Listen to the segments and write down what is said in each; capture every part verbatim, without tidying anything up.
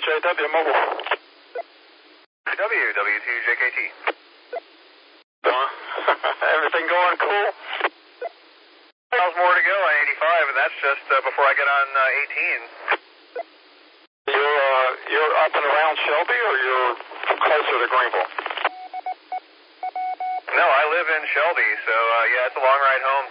J W Mobile. W, W two J K T. Uh, everything going cool? Miles more to go on eighty-five, and that's just uh, before I get on uh, eighteen. You're, uh, you're up and around Shelby, or you're closer to Greenville? No, I live in Shelby, so uh, yeah, it's a long ride home.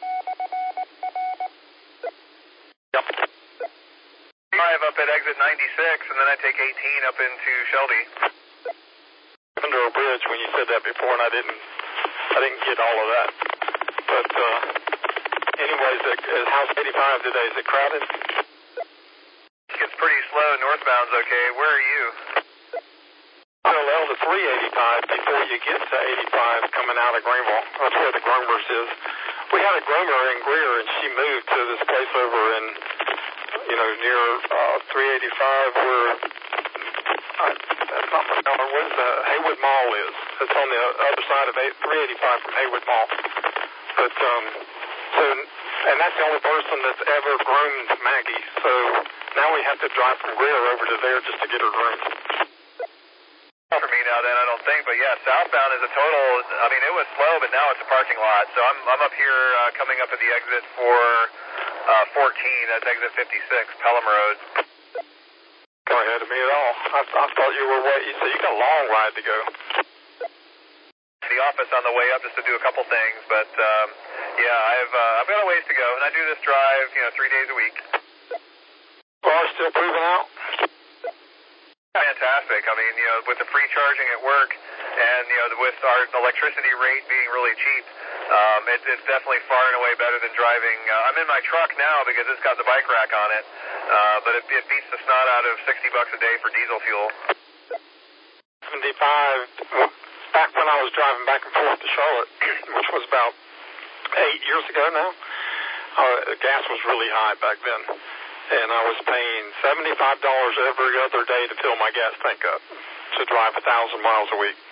Yep. Drive up at exit ninety-six, and then I take eighteen up into Shelby. Under a bridge when you said that before, and I didn't, I didn't get all of that. But uh, anyways, is House eighty-five today, is it crowded? It gets pretty slow. Northbound's okay. Where are you? Parallel to three eighty-five before you get to eighty-five coming out of Greenville. That's where the groomers is. We had a groomer in Greer, and she moved to this place over in, you know, near uh, three eighty-five where, uh, that's not my number, where the Haywood Mall is. It's on the other side of three eighty-five from Haywood Mall. But, um, so, and that's the only person that's ever groomed Maggie. So now we have to drive from Greer over to there just to get her groomed. For me now then, I don't think, but yeah, southbound is a total, I mean, it was slow, but now it's a parking lot. So I'm I'm up here uh, coming up at the exit for uh, fourteen, that's exit fifty-six, Pelham Road. Go ahead of me at all. I, I thought you were waiting, so you got a long ride to go. The office on the way up just to do a couple things, but um, yeah, I've uh, I've got a ways to go, and I do this drive, you know, three days a week. Car still proving out? Fantastic. I mean, you know, with the free charging at work and, you know, with our electricity rate being really cheap, um, it, it's definitely far and away better than driving. Uh, I'm in my truck now because it's got the bike rack on it, uh, but it, it beats the snot out of sixty bucks a day for diesel fuel. seventy-five, back when I was driving back and forth to Charlotte, which was about eight years ago now, uh, gas was really high back then. And I was paying seventy-five dollars every other day to fill my gas tank up to drive one thousand miles a week.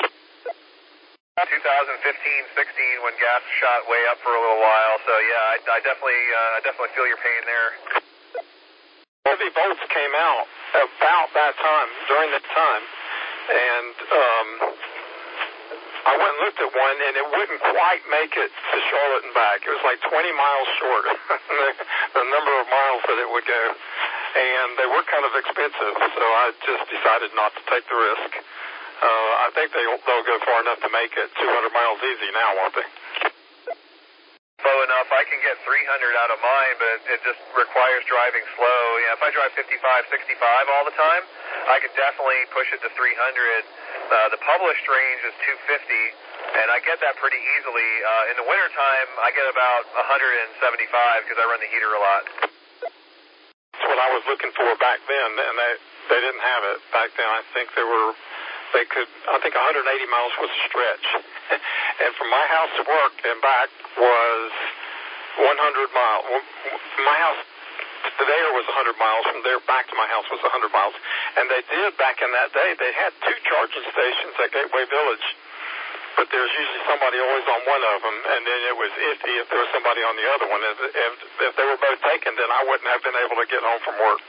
twenty fifteen, sixteen, when gas shot way up for a little while. So yeah, I, I definitely, uh, I definitely feel your pain there. Heavy Volts came out about that time, during that time, and um, I went and looked at one, and it wouldn't quite make it to Charlotte and back. It was like twenty miles short, the, the number of miles that it would go. And they were kind of expensive, so I just decided not to take the risk. Uh, I think they'll, they'll go far enough to make it two hundred miles easy now, won't they? Slow enough, I can get three hundred out of mine, but it just requires driving slow. Yeah, if I drive fifty-five, sixty-five all the time, I could definitely push it to three hundred. Uh, the published range is two fifty, and I get that pretty easily. Uh, in the wintertime, I get about one seventy-five because I run the heater a lot. That's what I was looking for back then, and they, they didn't have it back then. I think they were, they could, I think one eighty miles was a stretch. And from my house to work and back was one hundred miles. From my house to there was one hundred miles. From there back to my house was one hundred miles. And they did, back in that day, they had two charging stations at Gateway Village. But there's usually somebody always on one of them, and then it was iffy if there was somebody on the other one. If, if, if they were both taken, then I wouldn't have been able to get home from work.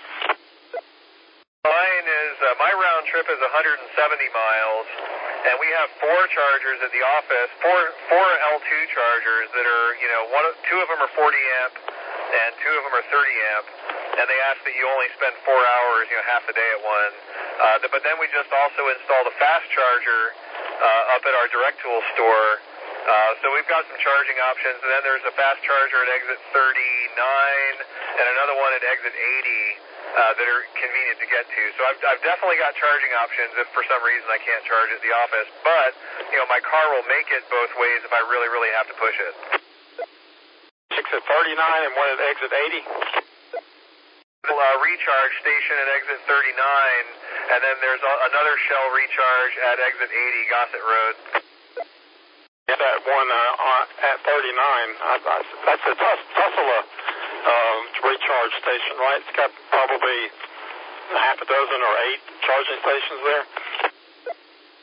Mine is, uh, my round trip is one hundred seventy miles, and we have four chargers at the office, four four L two chargers that are, you know, one, two of them are forty amp, and two of them are thirty amp, and they ask that you only spend four hours, you know, half the day at one. Uh, but then we just also installed a fast charger uh, up at our Direct Tool store. Uh, so we've got some charging options, and then there's a fast charger at exit thirty-nine and another one at exit eighty uh, that are convenient to get to. So I've, I've definitely got charging options if for some reason I can't charge at the office. But, you know, my car will make it both ways if I really, really have to push it. Exit thirty-nine and one at exit eighty? Uh, recharge station at exit thirty-nine, and then there's a, another Shell recharge at exit eighty, Gossett Road. Yeah, that one uh, at thirty-nine, I, I, that's a Tesla uh, recharge station, right? It's got probably half a dozen or eight charging stations there.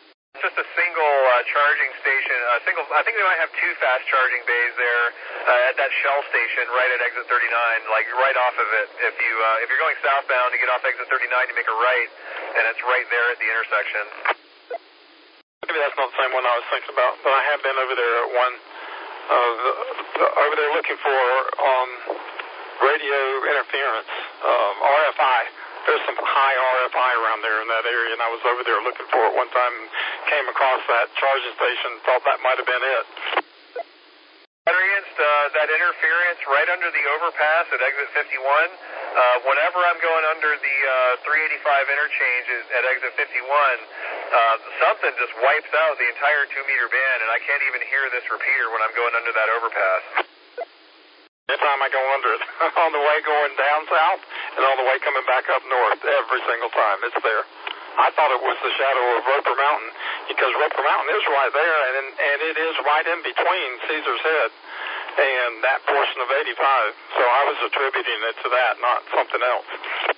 just a single uh, charging station. A single, I think they might have two fast charging bays there uh, at that Shell station right at exit thirty-nine, like right off of it. If you uh, if you're going southbound, you get off exit thirty-nine, you make a right, and it's right there at the intersection. Maybe that's not the same one I was thinking about, but I have been over there at one. Uh, the, the, over there looking for um, radio interference, um, R F I. There's some high R F I around there in that area, and I was over there looking for it one time and came across that charging station, thought that might have been it. Experienced uh, that interference right under the overpass at exit fifty-one. Uh, whenever I'm going under the uh, three eighty-five interchange at exit fifty-one, uh, something just wipes out the entire two-meter band, and I can't even hear this repeater when I'm going under that overpass. Every time I go under it, on the way going down south and on the way coming back up north, every single time it's there. I thought it was the shadow of Roper Mountain because Roper Mountain is right there, and and it is right in between Caesar's Head and that portion of eighty-five. So I was attributing it to that, not something else.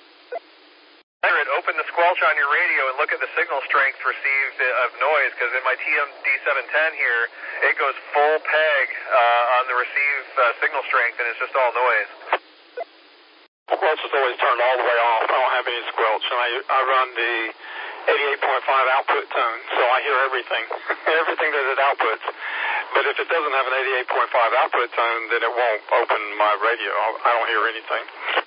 Open the squelch on your radio and look at the signal strength received of noise, because in my T M D seven ten here, it goes full peg uh, on the received uh, signal strength, and it's just all noise. Squelch is always turned all the way off. I don't have any squelch, and I, I run the eighty-eight point five output tone, so I hear everything, everything that it outputs. But if it doesn't have an eighty-eight point five output tone, then it won't open my radio. I don't hear anything.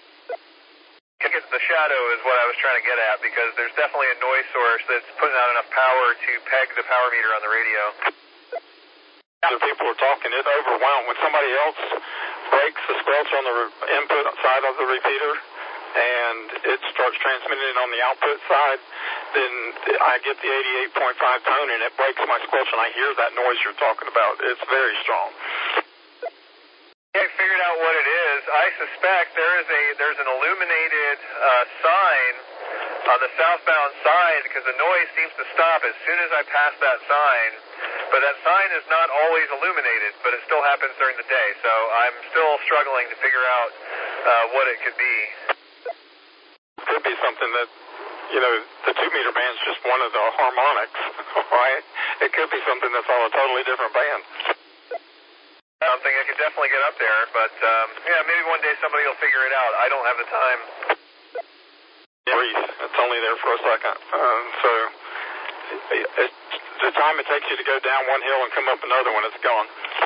The shadow is what I was trying to get at, because there's definitely a noise source that's putting out enough power to peg the power meter on the radio. The people are talking, it overwhelmed. When somebody else breaks the squelch on the input side of the repeater and it starts transmitting on the output side, then I get the eighty-eight point five tone and it breaks my squelch and I hear that noise you're talking about. It's very strong. I figured out what it is. I suspect there is a there's an illuminated uh, sign on the southbound side, because the noise seems to stop as soon as I pass that sign. But that sign is not always illuminated, but it still happens during the day. So I'm still struggling to figure out uh, what it could be. It could be something that, you know, the two-meter band's just one of the harmonics, right? It could be something that's on a totally different band. Something I could definitely get up there, but um, yeah, maybe one day somebody will figure it out. I don't have the time. Brief. It's only there for a second. Um, so it, it, the time it takes you to go down one hill and come up another one, it's gone.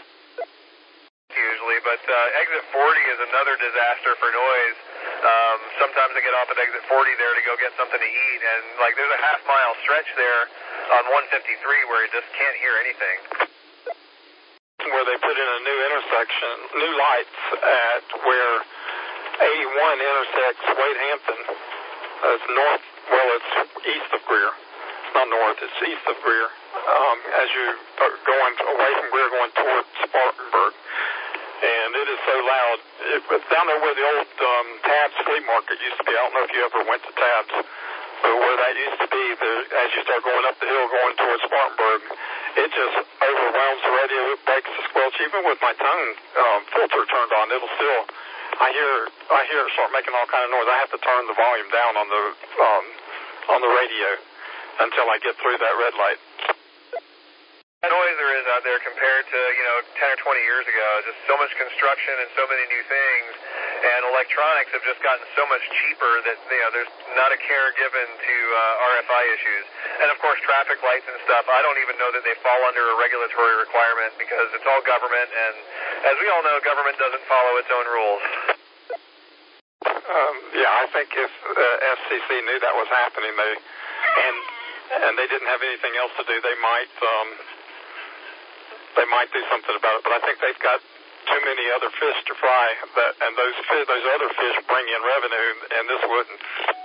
Usually, but uh, exit forty is another disaster for noise. Um, sometimes I get off at exit forty there to go get something to eat, and like there's a half mile stretch there on one fifty-three where you just can't hear anything. Where they put in a new intersection, new lights at where eighty-one intersects Wade Hampton. Uh, it's north, well, it's east of Greer. It's not north, it's east of Greer. Um, as you are going away from Greer, going toward Spartanburg. And it is so loud. It, it's down there where the old um, Tabs Flea Market used to be. I don't know if you ever went to Tabs, but where that used to be, the, as you start going up the hill, going towards Spartanburg, it just overwhelms the radio. It breaks the squelch. Even with my tone um, filter turned on, it'll still. I hear. I hear it start making all kind of noise. I have to turn the volume down on the um, on the radio until I get through that red light. The noise there is out there compared to, you know, ten or twenty years ago. Just so much construction and so many new things, and electronics have just gotten so much cheaper that, you know, there's not a care given to uh, R F I issues. And of course, traffic lights and stuff, I don't even know that they fall under a regulatory requirement, because it's all government, and as we all know, government doesn't follow its own rules. Um, yeah, I think if uh, F C C knew that was happening, they and and they didn't have anything else to do, they might um, they might do something about it. But I think they've got too many other fish to fry, that, and those fish, those other fish bring in revenue, and this wouldn't.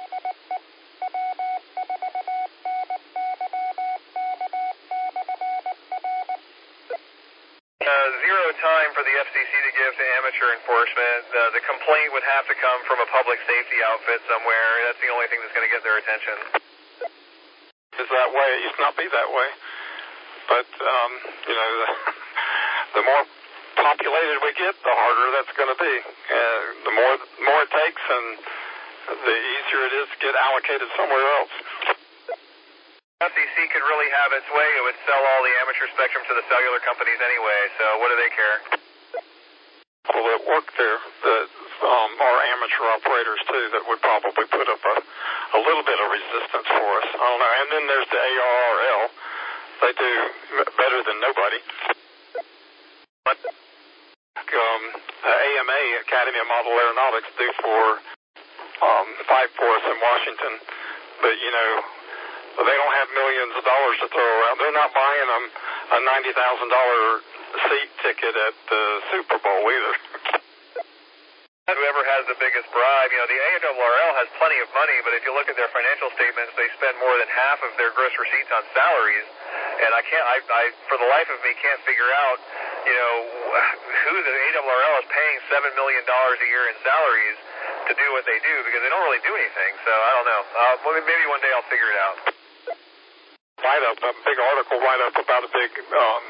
Uh, zero time for the F C C to give to amateur enforcement. Uh, the complaint would have to come from a public safety outfit somewhere. That's the only thing that's going to get their attention. It's that way. It used to not be that way. But, um, you know, the, the more populated we get, the harder that's going to be. Uh, the more, more it takes, and the easier it is to get allocated somewhere else. F C C could really have its way, it would sell all the amateur spectrum to the cellular companies anyway, so what do they care? Well, that work there that um, are amateur operators, too, that would probably put up a, a little bit of resistance for us. I don't know. And then there's the A R R L. They do better than nobody. But um, A M A, Academy of Model Aeronautics, do for um, fight for us in Washington. But, you know, they don't have millions of dollars to throw around. They're not buying them a ninety thousand dollars seat ticket at the Super Bowl either. Whoever has the biggest bribe, you know, the A R R L has plenty of money, but if you look at their financial statements, they spend more than half of their gross receipts on salaries. And I can't, I, I for the life of me, can't figure out, you know, who the A R R L is paying seven million dollars a year in salaries to do what they do, because they don't really do anything. So I don't know. Uh, maybe one day I'll figure it out. Write up a big article, write up about a big. Um,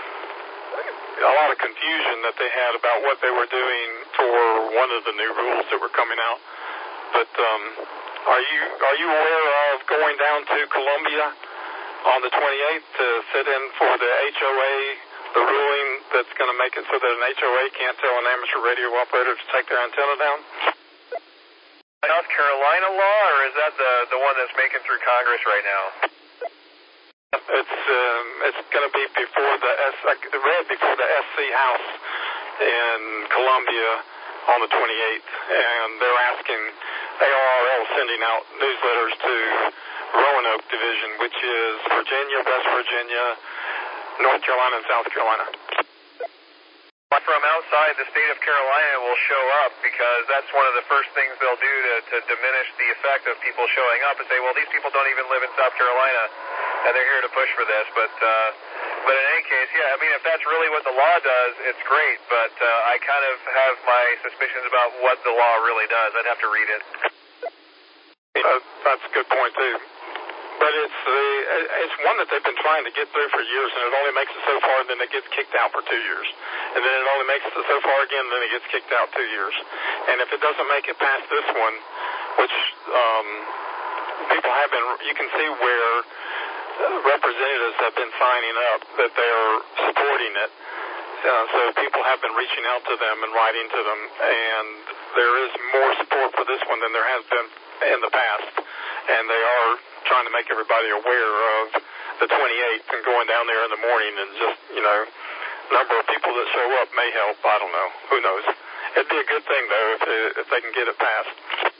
a lot of confusion that they had about what they were doing for one of the new rules that were coming out. But um, are you are you aware of going down to Columbia on the twenty-eighth to sit in for the H O A, the ruling that's going to make it so that an H O A can't tell an amateur radio operator to take their antenna down? South Carolina law, or is that the, the one that's making through Congress right now? It's um, it's going to be before the S, read before the S C House in Columbia on the twenty-eighth, and they're asking A R R L sending out newsletters to Roanoke Division, which is Virginia, West Virginia, North Carolina, and South Carolina. From outside the state of Carolina will show up, because that's one of the first things they'll do to, to diminish the effect of people showing up and say, well, these people don't even live in South Carolina, and they're here to push for this. But uh, but in any case, yeah, I mean, if that's really what the law does, it's great, but uh, I kind of have my suspicions about what the law really does. I'd have to read it. Uh, that's a good point, too. But it's uh, it's one that they've been trying to get through for years, and it only makes it so far, and then it gets kicked out for two years. And then it only makes it so far again, and then it gets kicked out two years. And if it doesn't make it past this one, which um, people have been, you can see where representatives have been signing up that they're supporting it. Uh, so people have been reaching out to them and writing to them, and there is more support for this one than there has been in the past. And they are trying to make everybody aware of the twenty-eighth and going down there in the morning, and just, you know, number of people that show up may help. I don't know. Who knows? It'd be a good thing, though, if they, if they can get it passed.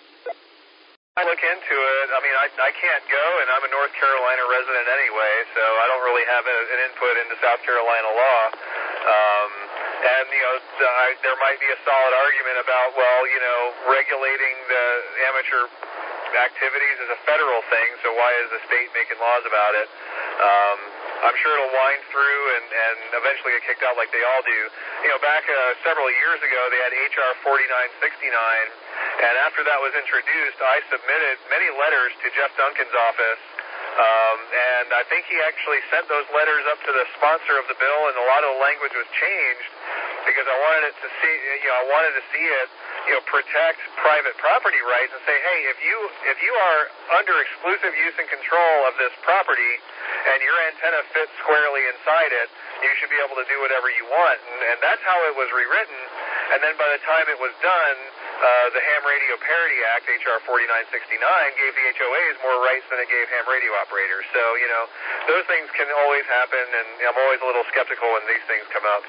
I look into it. I mean, I, I can't go, and I'm a North Carolina resident anyway, so I don't really have a, an input into South Carolina law. Um, and, you know, I, there might be a solid argument about, well, you know, regulating the amateur activities is a federal thing, so why is the state making laws about it? Um, I'm sure it'll wind through and, and eventually get kicked out like they all do. You know, back uh, several years ago, they had H R forty-nine sixty-nine, and after that was introduced, I submitted many letters to Jeff Duncan's office, um, and I think he actually sent those letters up to the sponsor of the bill, and a lot of the language was changed because I wanted it to see, you know, I wanted to see it, you know, protect private property rights and say, hey, if you if you are under exclusive use and control of this property and your antenna fits squarely inside it, you should be able to do whatever you want. And, and that's how it was rewritten. And then by the time it was done, uh, the Ham Radio Parity Act, H R forty-nine sixty-nine, gave the H O As more rights than it gave ham radio operators. So, you know, those things can always happen, and I'm always a little skeptical when these things come up.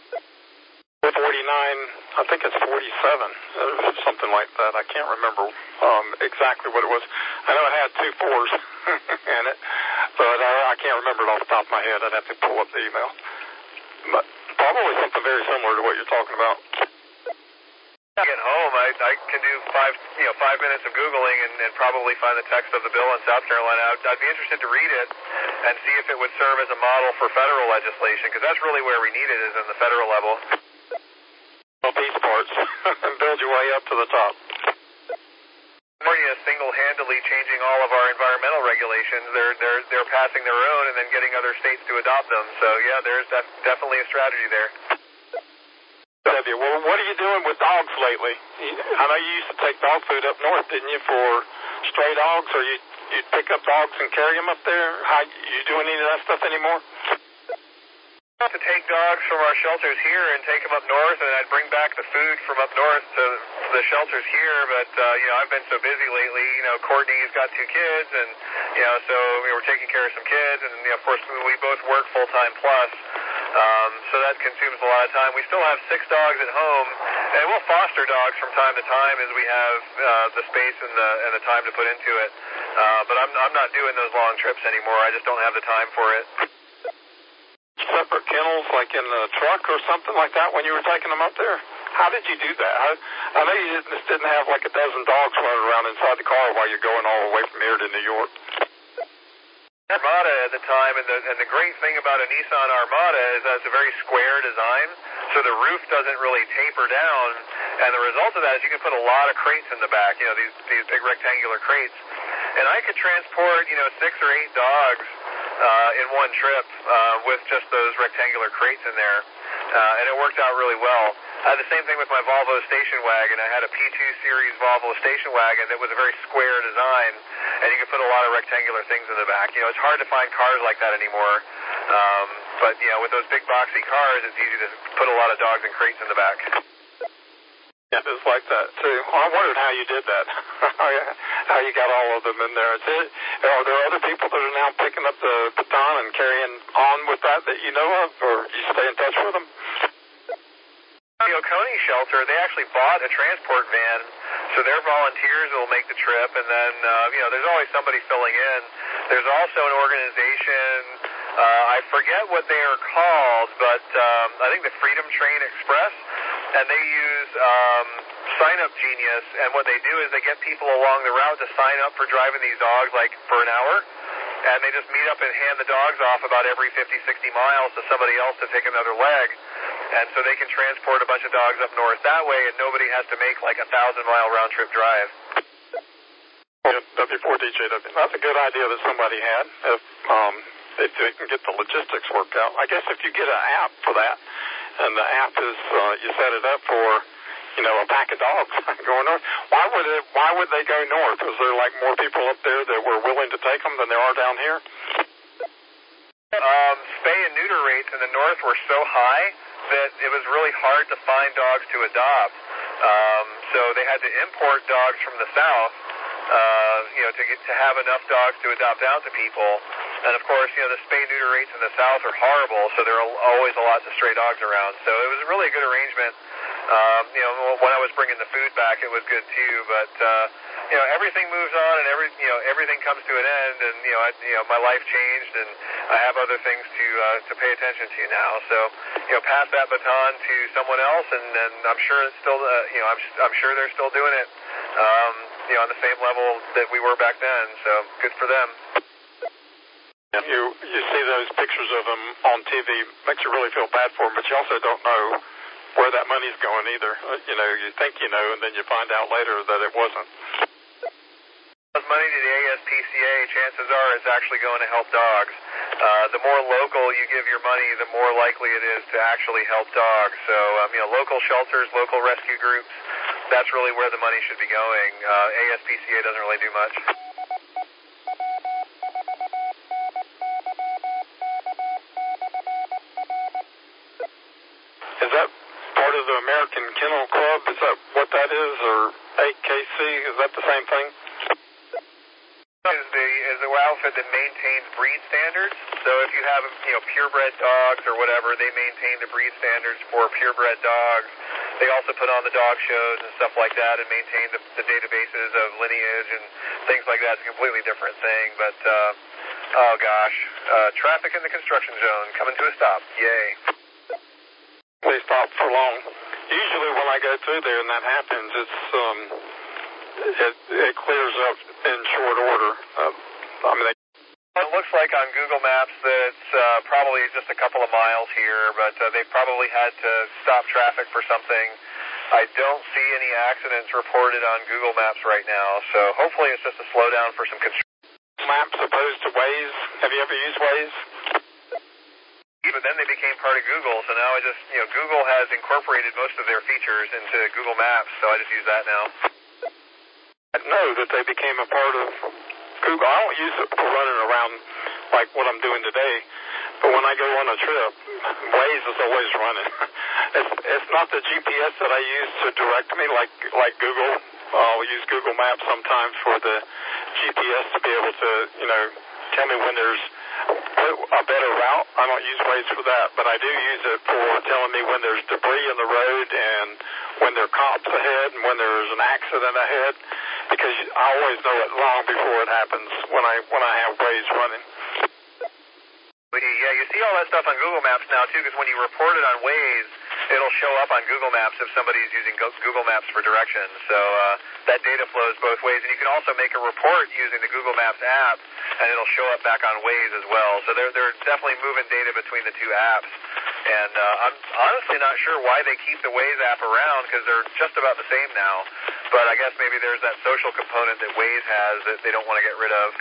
forty-nine, I think it's forty-seven, uh, something like that. I can't remember um, exactly what it was. I know it had two fours in it, but I, I can't remember it off the top of my head. I'd have to pull up the email. But probably something very similar to what you're talking about. Get home, I, I can do five, you know, five minutes of Googling and, and probably find the text of the bill in South Carolina. I'd, I'd be interested to read it and see if it would serve as a model for federal legislation, because that's really where we need it, is in the federal level. Piece parts and build your way up to the top. California is single-handedly changing all of our environmental regulations. They're they're they're passing their own and then getting other states to adopt them. So yeah, there's def definitely a strategy there. Well, what are you doing with dogs lately? I know you used to take dog food up north, didn't you, for stray dogs? Are you you'd pick up dogs and carry them up there? How you do any of that stuff anymore? To take dogs from our shelters here and take them up north, and I'd bring back the food from up north to the shelters here. But uh, you know, I've been so busy lately. You know, Courtney's got two kids, and you know, so we were taking care of some kids, and you know, of course, we both work full time plus. Um, so that consumes a lot of time. We still have six dogs at home, and we'll foster dogs from time to time as we have uh, the space and the and the time to put into it. Uh, but I'm I'm not doing those long trips anymore. I just don't have the time for it. Separate kennels, like in the truck or something like that, when you were taking them up there? How did you do that? I, I know you didn't, just didn't have like a dozen dogs running around inside the car while you're going all the way from here to New York. Armada at the time, and the, and the great thing about a Nissan Armada is that it's a very square design, so the roof doesn't really taper down, and the result of that is you can put a lot of crates in the back, you know, these, these big rectangular crates. And I could transport, you know, six or eight dogs uh, in one trip uh, with just those rectangular crates in there, uh, and it worked out really well. I had the same thing with my Volvo station wagon. I had a P two series Volvo station wagon that was a very square design, and you could put a lot of rectangular things in the back. You know, it's hard to find cars like that anymore, um, but, you know, with those big boxy cars, it's easy to put a lot of dogs and crates in the back. Yeah, it's like that, too. Well, I wondered how you did that, how you got all of them in there. Is it, are there other people that are now picking up the baton and carrying on with that that you know of, or you stay in touch with them? The Oconee shelter, they actually bought a transport van, so their volunteers will make the trip, and then, uh, you know, there's always somebody filling in. There's also an organization, uh, I forget what they are called, but um, I think the Freedom Train Express, and they use um, Sign Up Genius, and what they do is they get people along the route to sign up for driving these dogs, like, for an hour, and they just meet up and hand the dogs off about every fifty, sixty miles to somebody else to take another leg. And so they can transport a bunch of dogs up north that way, and nobody has to make like a thousand-mile round-trip drive. W four D J W. That's a good idea that somebody had, if, um, if they can get the logistics worked out. I guess if you get an app for that, and the app is, uh, you set it up for, you know, a pack of dogs going north, why would it, why would they go north? Was there like more people up there that were willing to take them than there are down here? Um, spay and neuter rates in the north were so high that it was really hard to find dogs to adopt. Um, so they had to import dogs from the south, uh, you know, to get to have enough dogs to adopt out to people. And of course, you know, the spay-neuter rates in the south are horrible, so there are always a lot of stray dogs around. So it was a really good arrangement. Um, you know, when I was bringing the food back, it was good too. But uh, you know, everything moves on, and every you know everything comes to an end. And you know, I, you know, my life changed, and I have other things to uh, to pay attention to now. So you know, pass that baton to someone else, and, and I'm sure it's still uh, you know I'm I'm sure they're still doing it. Um, you know, on the same level that we were back then. So good for them. You you see those pictures of them on T V, makes you really feel bad for them, but you also don't know where that money's going either. You know, you think you know, and then you find out later that it wasn't. Money to the A S P C A, chances are it's actually going to help dogs. Uh, the more local you give your money, the more likely it is to actually help dogs. So, um, you know, local shelters, local rescue groups, that's really where the money should be going. Uh, A S P C A doesn't really do much. Is that part of the American Kennel Club? Is that what that is, or A K C? Is that the same thing? Is the is the outfit that maintains breed standards. So if you have you know purebred dogs or whatever, they maintain the breed standards for purebred dogs. They also put on the dog shows and stuff like that, and maintain the, the databases of lineage and things like that. It's a completely different thing. But uh, oh gosh, uh, traffic in the construction zone coming to a stop. Yay! They stop for long. Usually when I go through there and that happens, it's um, it, it clears up in short order. Uh, I mean, they It looks like on Google Maps that it's uh, probably just a couple of miles here, but uh, they probably had to stop traffic for something. I don't see any accidents reported on Google Maps right now, so hopefully it's just a slowdown for some construction. Maps opposed to Waze. Have you ever used Waze? But then they became part of Google, so now I just, you know, Google has incorporated most of their features into Google Maps, so I just use that now. I know that they became a part of Google, I don't use it for running around like what I'm doing today. But when I go on a trip, Waze is always running. It's, it's not the G P S that I use to direct me like like Google. I'll use Google Maps sometimes for the G P S to be able to, you know, tell me when there's a better route. I don't use Waze for that, but I do use it for telling me when there's debris in the road and when there are cops ahead and when there's an accident ahead, because I always know it long before it happens when I when I have Waze running. Yeah, you see all that stuff on Google Maps now, too, because when you report it on Waze, it'll show up on Google Maps if somebody's using Google Maps for directions. So uh, that data flows both ways. And you can also make a report using the Google Maps app, and it'll show up back on Waze as well. So they're, they're definitely moving data between the two apps. And uh, I'm honestly not sure why they keep the Waze app around, because they're just about the same now. But I guess maybe there's that social component that Waze has that they don't want to get rid of.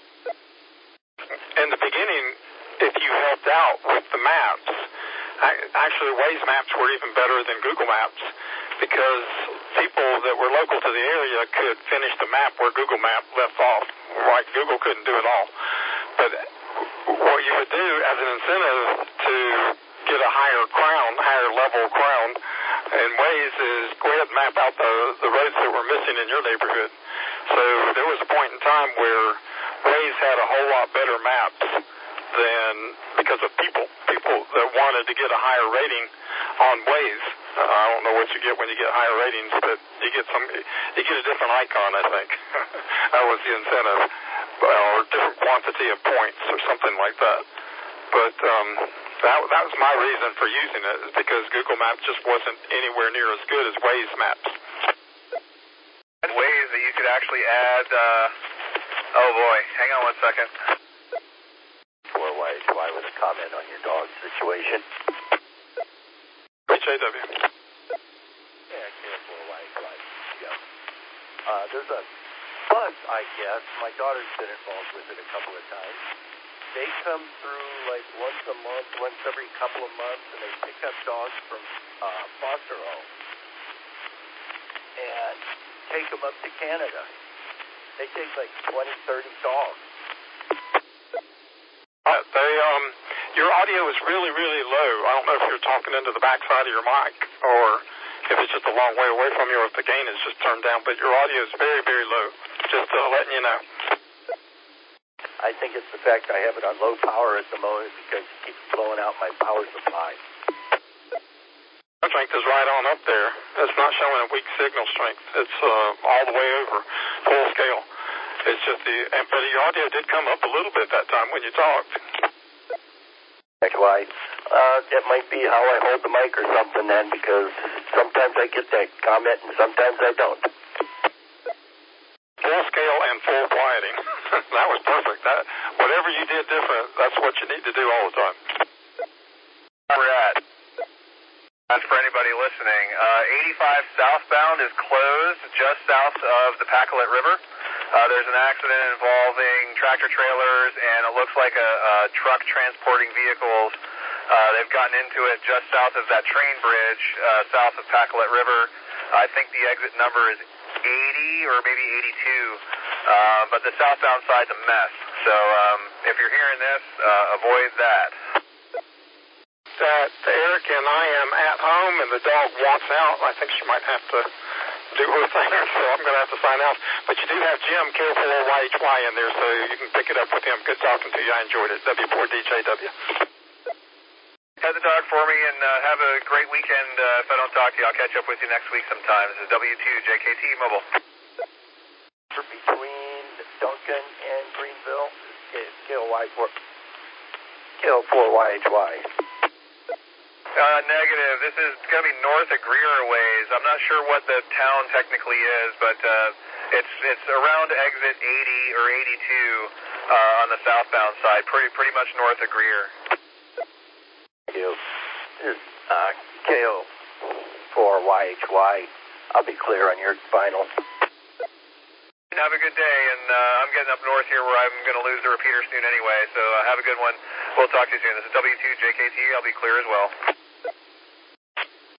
In the beginning, if you helped out with the maps, actually Waze maps were even better than Google Maps, because people that were local to the area could finish the map where Google Map left off. Right, Google couldn't do it all. But what you would do as an incentive to get a higher crown, higher level crown in Waze is go ahead and map out the, the roads that were missing in your neighborhood. So there was a point in time where Waze had a whole lot better maps than, because of people, people that wanted to get a higher rating on Waze. Uh, I don't know what you get when you get higher ratings, but you get some, you get a different icon, I think. That was the incentive, or different quantity of points or something like that. But um, that, that was my reason for using it, is because Google Maps just wasn't anywhere near as good as Waze Maps. And ways that you could actually add, uh, oh boy, hang on one second. four Y H Y with a comment on your dog situation. D J W. Yeah, K four Y H Y. Yeah. Uh, there's a bus, I guess. My daughter's been involved with it a couple of times. They come through like once a month, once every couple of months, and they pick up dogs from uh, foster homes and take them up to Canada. They take like twenty, thirty dogs. Uh, they, um, your audio is really, really low. I don't know if you're talking into the backside of your mic, or if it's just a long way away from you, or if the gain is just turned down, but your audio is very, very low. Just uh, letting you know. I think it's the fact I have it on low power at the moment because it keeps blowing out my power supply. Strength is right on up there. It's not showing a weak signal strength. It's uh, all the way over, full scale. It's just the, and, but your audio did come up a little bit that time when you talked. That's why. Uh, that might be how I hold the mic or something then, because sometimes I get that comment and sometimes I don't. Full scale and full quieting. That was perfect. That, whatever you did different, that's what you need to do all the time. Where we're at. That's for anybody listening. Uh, eighty-five southbound is closed just south of the Pacolet River. Uh, there's an accident involving tractor trailers, and it looks like a, a truck transporting vehicles. Uh, they've gotten into it just south of that train bridge, uh, south of Pacolet River. I think the exit number is eighty or maybe eighty-two, uh, but the southbound side's a mess. So um, if you're hearing this, uh, avoid that. That Eric and I am at home, and the dog wants out. I think she might have to do her thing, so I'm going to have to sign out. But you do have Jim, K four Y H Y, in there, so you can pick it up with him. Good talking to you. I enjoyed it. W four D J W. Pet the dog for me, and uh, have a great weekend. Uh, if I don't talk to you, I'll catch up with you next week sometime. This is W two J K T Mobile. Between Duncan and Greenville, K four Y H Y. Uh, negative. This is going to be north of Greer Ways. I'm not sure what the town technically is, but uh, it's it's around exit eighty or eighty-two uh, on the southbound side, pretty pretty much north of Greer. Thank you. This is uh, K O four Y H Y. I'll be clear on your final. Have a good day, and uh, I'm getting up north here where I'm going to lose the repeater soon anyway, so uh, have a good one. We'll talk to you soon. This is W two J K T. I'll be clear as well.